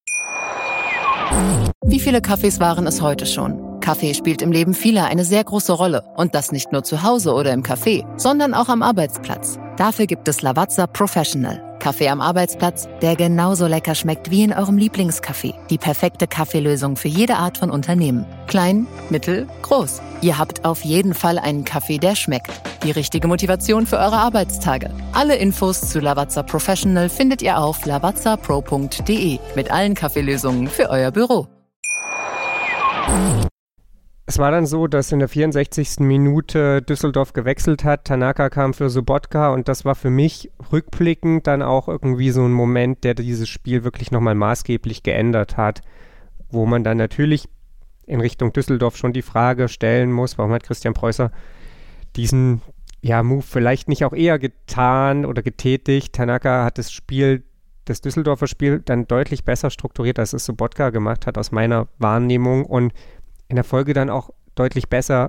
Wie viele Kaffees waren es heute schon? Kaffee spielt im Leben vieler eine sehr große Rolle. Und das nicht nur zu Hause oder im Café, sondern auch am Arbeitsplatz. Dafür gibt es Lavazza Professional. Kaffee am Arbeitsplatz, der genauso lecker schmeckt wie in eurem Lieblingscafé. Die perfekte Kaffeelösung für jede Art von Unternehmen. Klein, mittel, groß. Ihr habt auf jeden Fall einen Kaffee, der schmeckt. Die richtige Motivation für eure Arbeitstage. Alle Infos zu Lavazza Professional findet ihr auf lavazzapro.de mit allen Kaffeelösungen für euer Büro. Es war dann so, dass in der 64. Minute Düsseldorf gewechselt hat. Tanaka kam für Sobotka und das war für mich rückblickend dann auch irgendwie so ein Moment, der dieses Spiel wirklich nochmal maßgeblich geändert hat, wo man dann natürlich in Richtung Düsseldorf schon die Frage stellen muss, warum hat Christian Preußer diesen Move vielleicht nicht auch eher getan oder getätigt. Tanaka hat das Düsseldorfer Spiel dann deutlich besser strukturiert, als es Sobotka gemacht hat aus meiner Wahrnehmung und in der Folge dann auch deutlich besser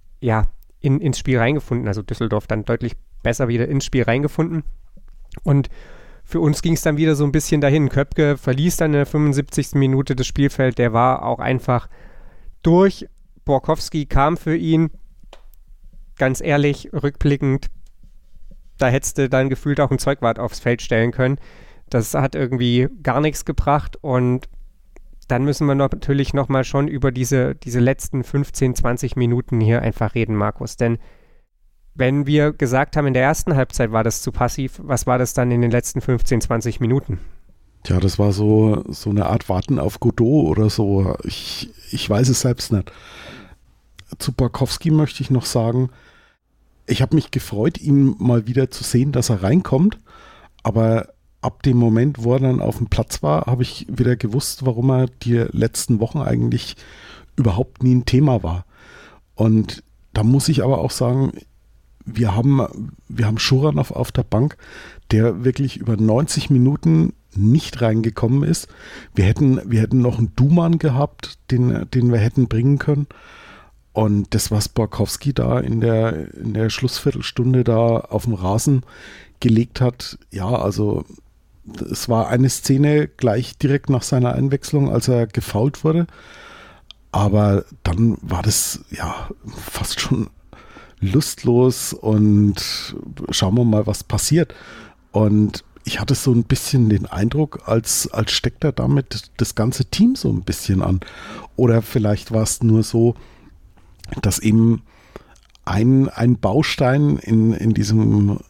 ins Spiel reingefunden. Also Düsseldorf dann deutlich besser wieder ins Spiel reingefunden. Und für uns ging es dann wieder so ein bisschen dahin. Köpke verließ dann in der 75. Minute das Spielfeld. Der war auch einfach durch. Borkowski kam für ihn. Ganz ehrlich, rückblickend, da hättest du dann gefühlt auch ein Zeugwart aufs Feld stellen können. Das hat irgendwie gar nichts gebracht und dann müssen wir natürlich nochmal schon über diese letzten 15, 20 Minuten hier einfach reden, Markus. Denn wenn wir gesagt haben, in der ersten Halbzeit war das zu passiv, was war das dann in den letzten 15, 20 Minuten? Tja, das war so eine Art Warten auf Godot oder so. Ich weiß es selbst nicht. Zu Borkowski möchte ich noch sagen, ich habe mich gefreut, ihn mal wieder zu sehen, dass er reinkommt, aber ab dem Moment, wo er dann auf dem Platz war, habe ich wieder gewusst, warum er die letzten Wochen eigentlich überhaupt nie ein Thema war. Und da muss ich aber auch sagen, wir haben Schuranov auf der Bank, der wirklich über 90 Minuten nicht reingekommen ist. Wir hätten noch einen Duman gehabt, den wir hätten bringen können. Und das, was Borkowski da in der Schlussviertelstunde da auf dem Rasen gelegt hat, ja, also es war eine Szene gleich direkt nach seiner Einwechslung, als er gefoult wurde. Aber dann war das ja fast schon lustlos und schauen wir mal, was passiert. Und ich hatte so ein bisschen den Eindruck, als steckt er damit das ganze Team so ein bisschen an. Oder vielleicht war es nur so, dass eben ein Baustein in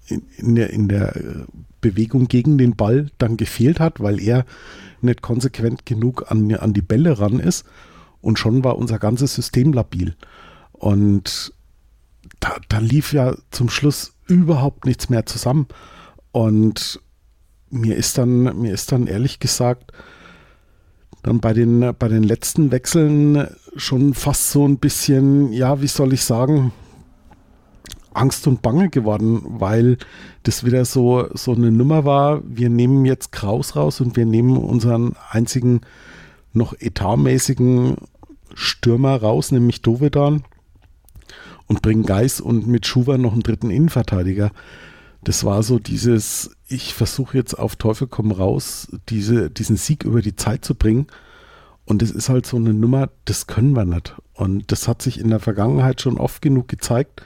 in der Bewegung gegen den Ball dann gefehlt hat, weil er nicht konsequent genug an die Bälle ran ist. Und schon war unser ganzes System labil. Und da lief ja zum Schluss überhaupt nichts mehr zusammen. Und mir ist dann ehrlich gesagt dann bei den letzten Wechseln schon fast so ein bisschen, ja, wie soll ich sagen, Angst und Bange geworden, weil das wieder so eine Nummer war, wir nehmen jetzt Kraus raus und wir nehmen unseren einzigen noch etatmäßigen Stürmer raus, nämlich Dovedan, und bringen Geis und mit Schuwer noch einen dritten Innenverteidiger. Das war so dieses, ich versuche jetzt auf Teufel komm raus, diesen Sieg über die Zeit zu bringen. Und das ist halt so eine Nummer, das können wir nicht. Und das hat sich in der Vergangenheit schon oft genug gezeigt.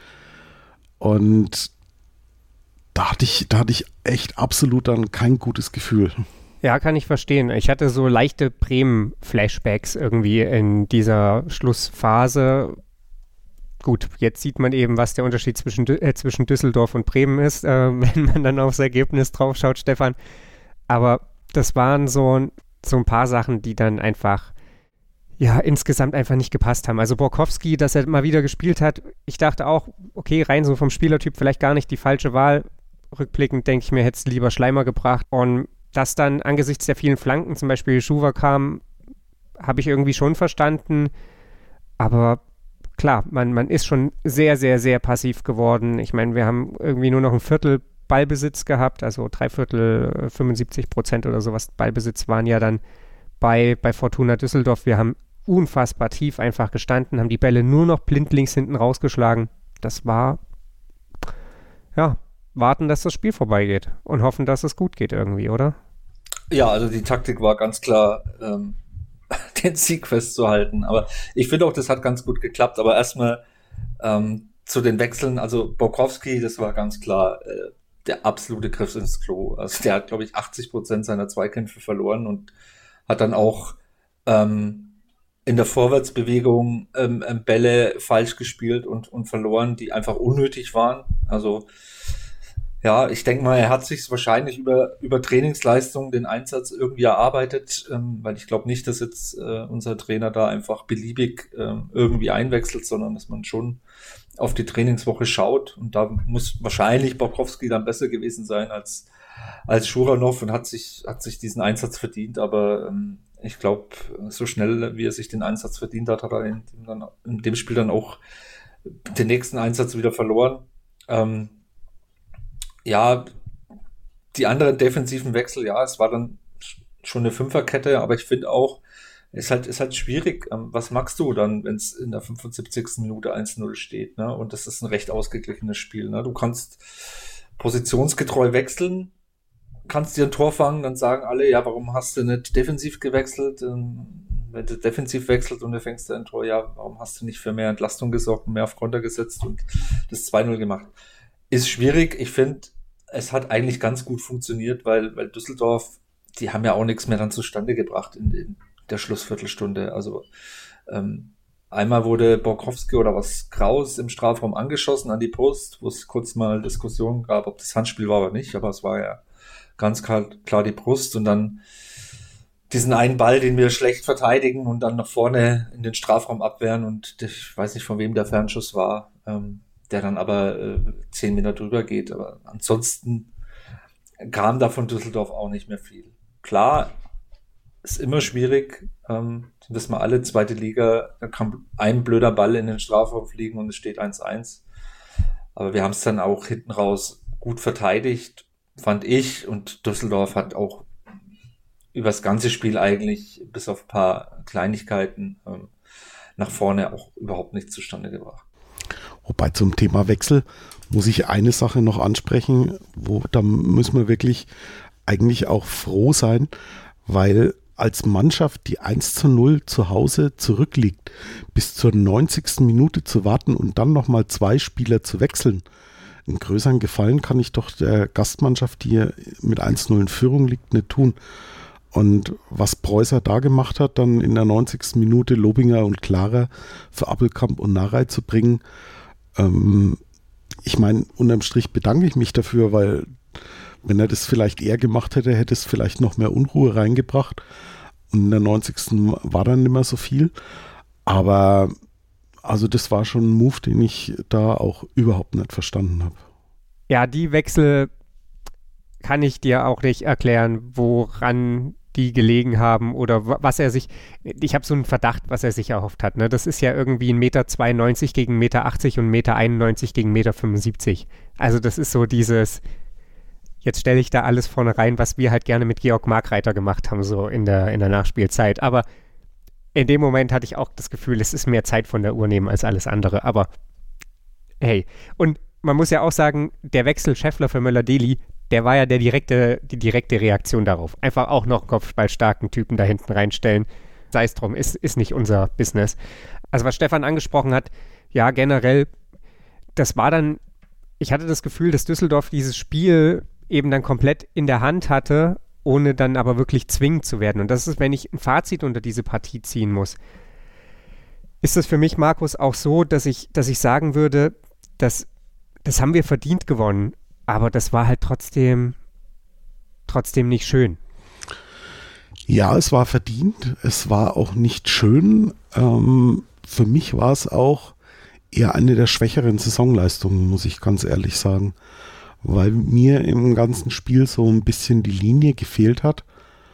Und da hatte ich echt absolut dann kein gutes Gefühl. Ja, kann ich verstehen. Ich hatte so leichte Bremen-Flashbacks irgendwie in dieser Schlussphase. Gut, jetzt sieht man eben, was der Unterschied zwischen Düsseldorf und Bremen ist, wenn man dann aufs Ergebnis drauf schaut, Stefan. Aber das waren so ein paar Sachen, die dann einfach, ja, insgesamt einfach nicht gepasst haben. Also Borkowski, dass er mal wieder gespielt hat, ich dachte auch, okay, rein so vom Spielertyp vielleicht gar nicht die falsche Wahl. Rückblickend denke ich mir, hätte es lieber Schleimer gebracht. Und dass dann angesichts der vielen Flanken zum Beispiel Schuwer kam, habe ich irgendwie schon verstanden. Aber klar, man ist schon sehr, sehr, sehr passiv geworden. Ich meine, wir haben irgendwie nur noch ein Viertel Ballbesitz gehabt, also 3/4, 75% oder sowas Ballbesitz waren ja dann bei Fortuna Düsseldorf. Wir haben unfassbar tief einfach gestanden, haben die Bälle nur noch blindlings hinten rausgeschlagen. Das war, ja, warten, dass das Spiel vorbeigeht und hoffen, dass es gut geht irgendwie, oder? Ja, also die Taktik war ganz klar, den Sieg festzuhalten. Aber ich finde auch, das hat ganz gut geklappt. Aber erstmal zu den Wechseln, also Borkowski, das war ganz klar der absolute Griff ins Klo. Also der hat, glaube ich, 80% seiner Zweikämpfe verloren und hat dann auch in der Vorwärtsbewegung Bälle falsch gespielt und verloren, die einfach unnötig waren. Also ja, ich denke mal, er hat sich wahrscheinlich über Trainingsleistung den Einsatz irgendwie erarbeitet, weil ich glaube nicht, dass jetzt unser Trainer da einfach beliebig irgendwie einwechselt, sondern dass man schon auf die Trainingswoche schaut, und da muss wahrscheinlich Borkowski dann besser gewesen sein als Schuranov und hat sich diesen Einsatz verdient, aber ich glaube, so schnell wie er sich den Einsatz verdient hat, hat er in dem Spiel dann auch den nächsten Einsatz wieder verloren. Ja, die anderen defensiven Wechsel, ja, es war dann schon eine Fünferkette, aber ich finde auch, ist halt schwierig. Was magst du dann, wenn es in der 75. Minute 1-0 steht, ne? Und das ist ein recht ausgeglichenes Spiel, ne? Du kannst positionsgetreu wechseln, kannst dir ein Tor fangen, dann sagen alle, ja, warum hast du nicht defensiv gewechselt? Wenn du defensiv wechselt und du fängst ein Tor, ja, warum hast du nicht für mehr Entlastung gesorgt und mehr auf Konter gesetzt und das 2-0 gemacht? Ist schwierig. Ich finde, es hat eigentlich ganz gut funktioniert, weil Düsseldorf, die haben ja auch nichts mehr dann zustande gebracht in der Schlussviertelstunde. Also einmal wurde Borkowski oder was Kraus im Strafraum angeschossen an die Brust, wo es kurz mal Diskussionen gab, ob das Handspiel war oder nicht, aber es war ja ganz klar die Brust, und dann diesen einen Ball, den wir schlecht verteidigen und dann nach vorne in den Strafraum abwehren, und ich weiß nicht, von wem der Fernschuss war, der dann aber 10 Meter drüber geht. Aber ansonsten kam da von Düsseldorf auch nicht mehr viel. Klar, ist immer schwierig, dass mal alle zweite Liga, da kann ein blöder Ball in den Strafraum fliegen und es steht 1-1. Aber wir haben es dann auch hinten raus gut verteidigt, fand ich, und Düsseldorf hat auch über das ganze Spiel eigentlich bis auf ein paar Kleinigkeiten nach vorne auch überhaupt nichts zustande gebracht. Wobei zum Thema Wechsel muss ich eine Sache noch ansprechen, da müssen wir wirklich eigentlich auch froh sein, weil als Mannschaft, die 1-0 zu Hause zurückliegt, bis zur 90. Minute zu warten und dann nochmal 2 Spieler zu wechseln, einen größeren Gefallen kann ich doch der Gastmannschaft, die mit 1-0 in Führung liegt, nicht tun. Und was Preußer da gemacht hat, dann in der 90. Minute Lobinger und Klarer für Appelkamp und Narei zu bringen, ich meine, unterm Strich bedanke ich mich dafür, weil wenn er das vielleicht eher gemacht hätte, hätte es vielleicht noch mehr Unruhe reingebracht. Und in der 90. war dann nicht mehr so viel. Aber also das war schon ein Move, den ich da auch überhaupt nicht verstanden habe. Ja, die Wechsel kann ich dir auch nicht erklären, woran die gelegen haben oder was er sich, ich habe so einen Verdacht, was er sich erhofft hat. Ne? Das ist ja irgendwie 1,92 Meter gegen 1,80 Meter und 1,91 Meter gegen 1,75 Meter. Also das ist so dieses, jetzt stelle ich da alles vorne rein, was wir halt gerne mit Georg Markreiter gemacht haben, so in der Nachspielzeit. Aber in dem Moment hatte ich auch das Gefühl, es ist mehr Zeit von der Uhr nehmen als alles andere. Aber hey, und man muss ja auch sagen, der Wechsel Scheffler für Möller-Deli, der war ja die direkte Reaktion darauf. Einfach auch noch einen kopfballstarken Typen da hinten reinstellen. Sei es drum, ist nicht unser Business. Also was Stefan angesprochen hat, ja generell, das war dann, ich hatte das Gefühl, dass Düsseldorf dieses Spiel eben dann komplett in der Hand hatte, ohne dann aber wirklich zwingend zu werden. Und das ist, wenn ich ein Fazit unter diese Partie ziehen muss, ist es für mich, Markus, auch so, dass ich sagen würde, dass das haben wir verdient gewonnen, aber das war halt trotzdem nicht schön. Ja, es war verdient, es war auch nicht schön. Für mich war es auch eher eine der schwächeren Saisonleistungen, muss ich ganz ehrlich sagen, weil mir im ganzen Spiel so ein bisschen die Linie gefehlt hat.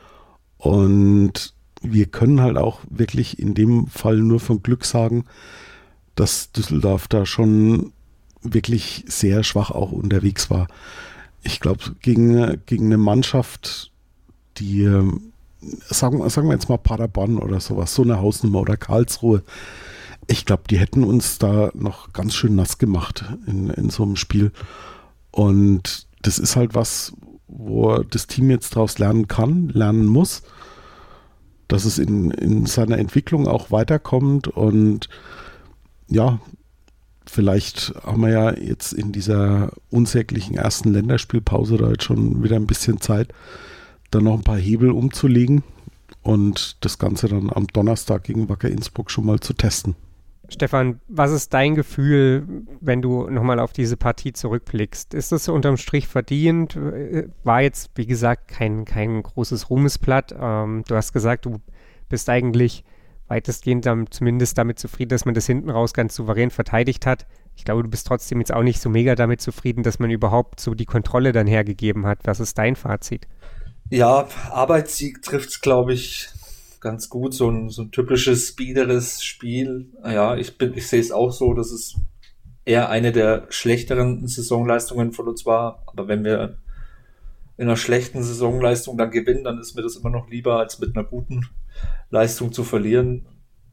Und wir können halt auch wirklich in dem Fall nur von Glück sagen, dass Düsseldorf da schon wirklich sehr schwach auch unterwegs war. Ich glaube, gegen eine Mannschaft, die, sagen wir jetzt mal Paderborn oder sowas, so eine Hausnummer oder Karlsruhe, ich glaube, die hätten uns da noch ganz schön nass gemacht in so einem Spiel. Und das ist halt was, wo das Team jetzt daraus lernen muss, dass es in seiner Entwicklung auch weiterkommt. Und ja, vielleicht haben wir ja jetzt in dieser unsäglichen ersten Länderspielpause da jetzt schon wieder ein bisschen Zeit, dann noch ein paar Hebel umzulegen und das Ganze dann am Donnerstag gegen Wacker Innsbruck schon mal zu testen. Stefan, was ist dein Gefühl, wenn du nochmal auf diese Partie zurückblickst? Ist das unterm Strich verdient? War jetzt, wie gesagt, kein großes Ruhmesblatt. Du hast gesagt, du bist eigentlich weitestgehend zumindest damit zufrieden, dass man das hinten raus ganz souverän verteidigt hat. Ich glaube, du bist trotzdem jetzt auch nicht so mega damit zufrieden, dass man überhaupt so die Kontrolle dann hergegeben hat. Was ist dein Fazit? Ja, Arbeitssieg trifft es, glaube ich, ganz gut. So ein typisches, biederes Spiel. Ja, ich sehe es auch so, dass es eher eine der schlechteren Saisonleistungen von uns war. Aber wenn wir in einer schlechten Saisonleistung dann gewinnen, dann ist mir das immer noch lieber, als mit einer guten Leistung zu verlieren.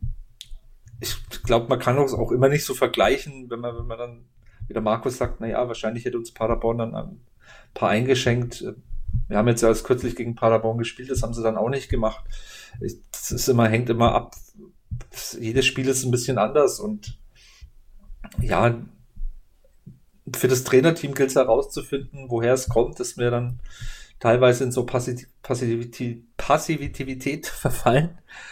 Ich glaube, man kann es auch immer nicht so vergleichen, wenn man dann, wie der Markus sagt, naja, wahrscheinlich hätte uns Paderborn dann ein paar eingeschenkt. Wir haben jetzt ja erst kürzlich gegen Paderborn gespielt, das haben sie dann auch nicht gemacht. Das ist hängt immer ab. Jedes Spiel ist ein bisschen anders und ja, für das Trainerteam gilt es herauszufinden, woher es kommt, dass wir dann teilweise in so Passivität verfallen.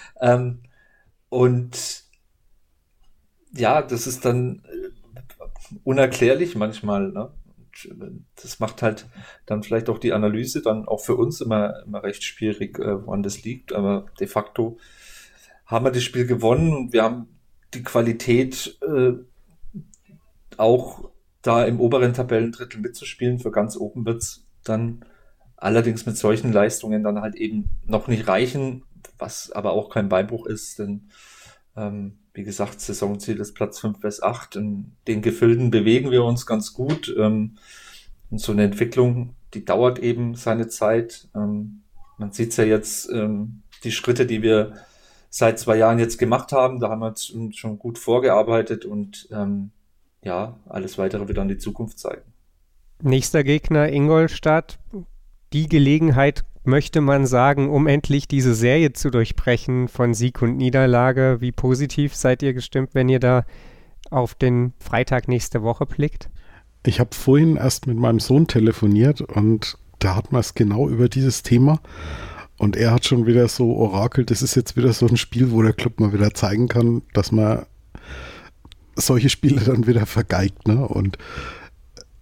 Und ja, das ist dann unerklärlich manchmal. Ne? Das macht halt dann vielleicht auch die Analyse dann auch für uns immer recht schwierig, woran das liegt. Aber de facto haben wir das Spiel gewonnen und wir haben die Qualität auch da im oberen Tabellendrittel mitzuspielen. Für ganz oben wird es dann allerdings mit solchen Leistungen dann halt eben noch nicht reichen, was aber auch kein Beinbruch ist, denn wie gesagt, Saisonziel ist Platz 5 bis 8. In den Gefilden bewegen wir uns ganz gut. Und so eine Entwicklung, die dauert eben seine Zeit. Man sieht es ja jetzt, die Schritte, die wir seit 2 Jahren jetzt gemacht haben, da haben wir schon gut vorgearbeitet und ja, alles Weitere wird dann die Zukunft zeigen. Nächster Gegner Ingolstadt. Die Gelegenheit, möchte man sagen, um endlich diese Serie zu durchbrechen von Sieg und Niederlage. Wie positiv seid ihr gestimmt, wenn ihr da auf den Freitag nächste Woche blickt? Ich habe vorhin erst mit meinem Sohn telefoniert und da hatten wir es genau über dieses Thema. Und er hat schon wieder so orakelt, das ist jetzt wieder so ein Spiel, wo der Club mal wieder zeigen kann, dass man solche Spiele dann wieder vergeigt. Ne? Und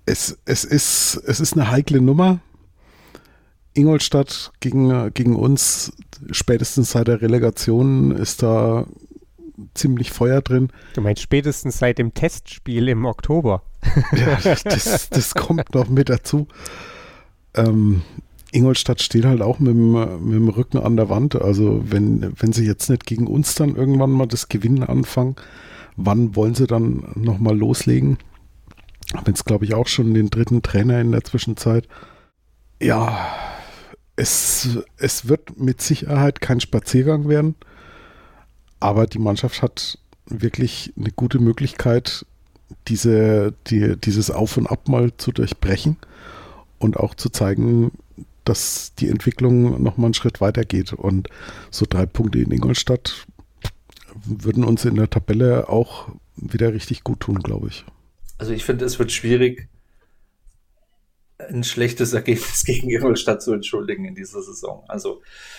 Es ist eine heikle Nummer. Ingolstadt gegen uns, spätestens seit der Relegation, ist da ziemlich Feuer drin. Du meinst spätestens seit dem Testspiel im Oktober? Ja, das kommt noch mit dazu. Ingolstadt steht halt auch mit dem Rücken an der Wand. Also wenn sie jetzt nicht gegen uns dann irgendwann mal das Gewinnen anfangen, wann wollen sie dann nochmal loslegen? Haben jetzt, glaube ich, auch schon den 3. Trainer in der Zwischenzeit. Ja, es wird mit Sicherheit kein Spaziergang werden, aber die Mannschaft hat wirklich eine gute Möglichkeit, dieses Auf und Ab mal zu durchbrechen und auch zu zeigen, dass die Entwicklung nochmal einen Schritt weiter geht. Und so 3 Punkte in Ingolstadt würden uns in der Tabelle auch wieder richtig gut tun, glaube ich. Also ich finde, es wird schwierig, ein schlechtes Ergebnis gegen Ingolstadt zu entschuldigen in dieser Saison. Also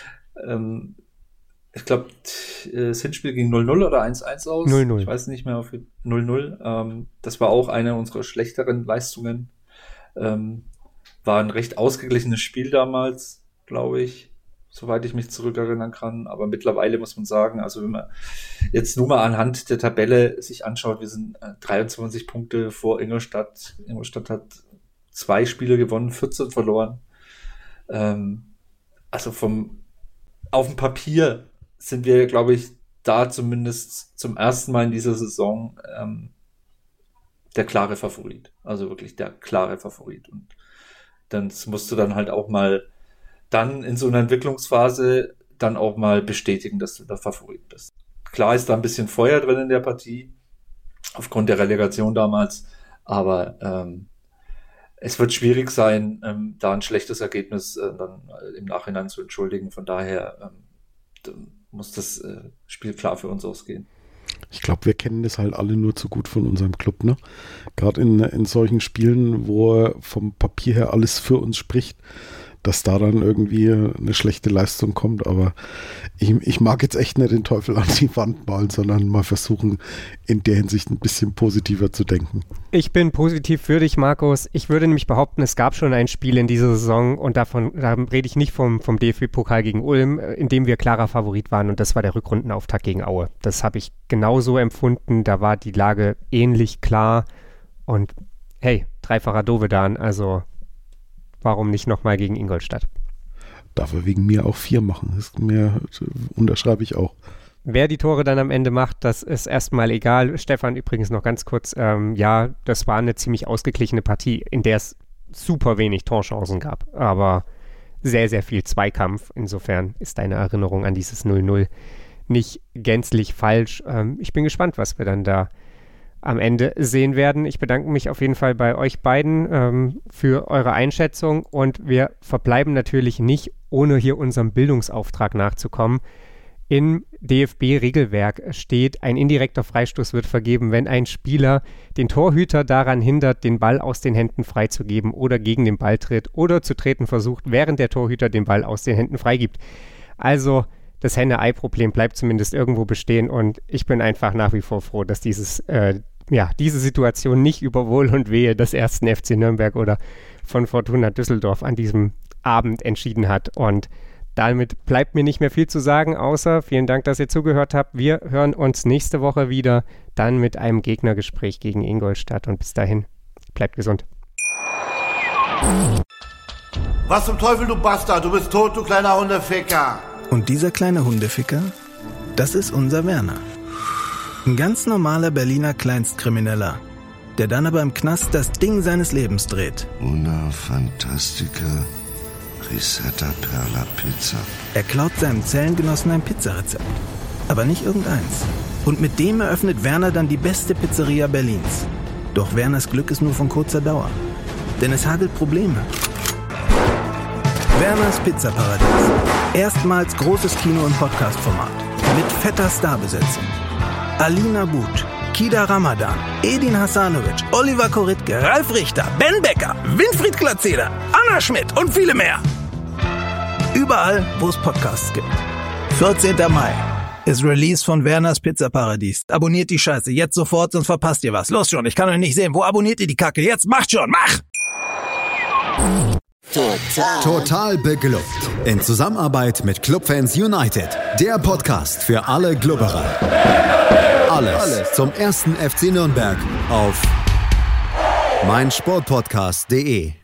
ich glaube, das Hinspiel ging 0-0 oder 1-1 aus. 0-0. Ich weiß nicht mehr, auf 0-0. Das war auch eine unserer schlechteren Leistungen. War ein recht ausgeglichenes Spiel damals, glaube ich, soweit ich mich zurückerinnern kann. Aber mittlerweile muss man sagen, also wenn man jetzt nur mal anhand der Tabelle sich anschaut, wir sind 23 Punkte vor Ingolstadt. Ingolstadt hat 2 Spiele gewonnen, 14 verloren. Also auf dem Papier sind wir, glaube ich, da zumindest zum ersten Mal in dieser Saison der klare Favorit. Also wirklich der klare Favorit. Und das musst du dann halt auch mal dann in so einer Entwicklungsphase dann auch mal bestätigen, dass du der Favorit bist. Klar ist da ein bisschen Feuer drin in der Partie, aufgrund der Relegation damals, aber es wird schwierig sein, da ein schlechtes Ergebnis dann im Nachhinein zu entschuldigen. Von daher muss das Spiel klar für uns ausgehen. Ich glaube, wir kennen das halt alle nur zu gut von unserem Club, ne? Gerade in solchen Spielen, wo vom Papier her alles für uns spricht, dass da dann irgendwie eine schlechte Leistung kommt. Aber ich mag jetzt echt nicht den Teufel an die Wand malen, sondern mal versuchen, in der Hinsicht ein bisschen positiver zu denken. Ich bin positiv für dich, Markus. Ich würde nämlich behaupten, es gab schon ein Spiel in dieser Saison und da rede ich nicht vom DFB-Pokal gegen Ulm, in dem wir klarer Favorit waren, und das war der Rückrundenauftakt gegen Aue. Das habe ich genauso empfunden. Da war die Lage ähnlich klar und hey, 3-facher Dovedan, also warum nicht nochmal gegen Ingolstadt? Darf er wegen mir auch 4 machen. Das unterschreibe ich auch. Wer die Tore dann am Ende macht, das ist erstmal egal. Stefan, übrigens noch ganz kurz, ja, das war eine ziemlich ausgeglichene Partie, in der es super wenig Torchancen gab, aber sehr, sehr viel Zweikampf. Insofern ist deine Erinnerung an dieses 0-0 nicht gänzlich falsch. Ich bin gespannt, was wir dann da am Ende sehen werden. Ich bedanke mich auf jeden Fall bei euch beiden für eure Einschätzung und wir verbleiben natürlich nicht, ohne hier unserem Bildungsauftrag nachzukommen. Im DFB-Regelwerk steht, ein indirekter Freistoß wird vergeben, wenn ein Spieler den Torhüter daran hindert, den Ball aus den Händen freizugeben oder gegen den Ball tritt oder zu treten versucht, während der Torhüter den Ball aus den Händen freigibt. Also das Henne-Ei-Problem bleibt zumindest irgendwo bestehen und ich bin einfach nach wie vor froh, dass diese Situation nicht über Wohl und Wehe des 1. FC Nürnberg oder von Fortuna Düsseldorf an diesem Abend entschieden hat. Und damit bleibt mir nicht mehr viel zu sagen, außer vielen Dank, dass ihr zugehört habt. Wir hören uns nächste Woche wieder, dann mit einem Gegnergespräch gegen Ingolstadt. Und bis dahin, bleibt gesund. Was zum Teufel, du Bastard? Du bist tot, du kleiner Hundeficker. Und dieser kleine Hundeficker, das ist unser Werner. Ein ganz normaler Berliner Kleinstkrimineller, der dann aber im Knast das Ding seines Lebens dreht. Una fantastica risetta per la pizza. Er klaut seinem Zellengenossen ein Pizzarezept, aber nicht irgendeins. Und mit dem eröffnet Werner dann die beste Pizzeria Berlins. Doch Werners Glück ist nur von kurzer Dauer, denn es hagelt Probleme. Werners Pizzaparadies. Erstmals großes Kino- und Podcast-Format. Mit fetter Starbesetzung. Alina But, Kida Ramadan, Edin Hasanovic, Oliver Koritke, Ralf Richter, Ben Becker, Winfried Glatzeder, Anna Schmidt und viele mehr. Überall, wo es Podcasts gibt. 14. Mai. ist Release von Werners Pizzaparadies. Abonniert die Scheiße jetzt sofort, sonst verpasst ihr was. Los schon, ich kann euch nicht sehen. Wo abonniert ihr die Kacke? Jetzt macht schon, mach! Total beglückt. In Zusammenarbeit mit Clubfans United. Der Podcast für alle Glubberer. Alles zum 1. FC Nürnberg auf meinsportpodcast.de.